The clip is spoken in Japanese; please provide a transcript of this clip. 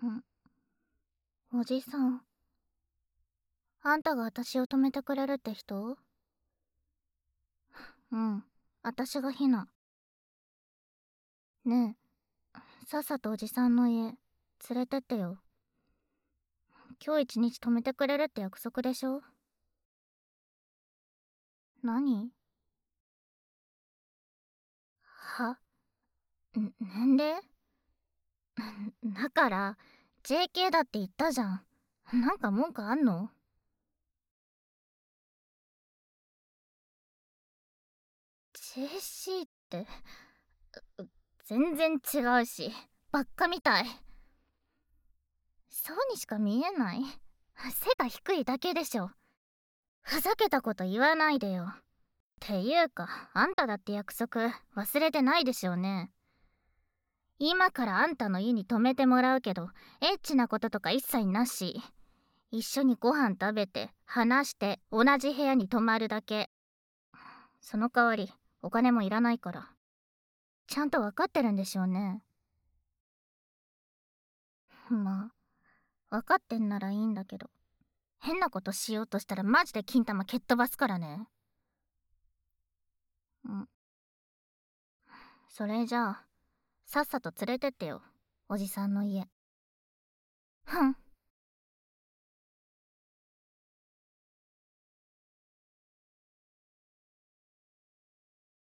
おじさん、あんたが私を止めてくれるって人？うん、私がひな。ねえ、さっさとおじさんの家、連れてってよ。今日一日止めてくれるって約束でしょ？何？は？年齢？だから、JK だって言ったじゃん。なんか文句あんの？ JC って、全然違うし、ばっかみたい。そうにしか見えない。背が低いだけでしょ。ふざけたこと言わないでよ。っていうか、あんただって約束忘れてないでしょうね。今からあんたの家に泊めてもらうけど、エッチなこととか一切なし。一緒にご飯食べて、話して、同じ部屋に泊まるだけ。その代わり、お金もいらないから。ちゃんと分かってるんでしょうね。まあ、分かってんならいいんだけど。変なことしようとしたらマジで金玉蹴っ飛ばすからね。それじゃあ、さっさと連れてってよ、おじさんの家。ふん。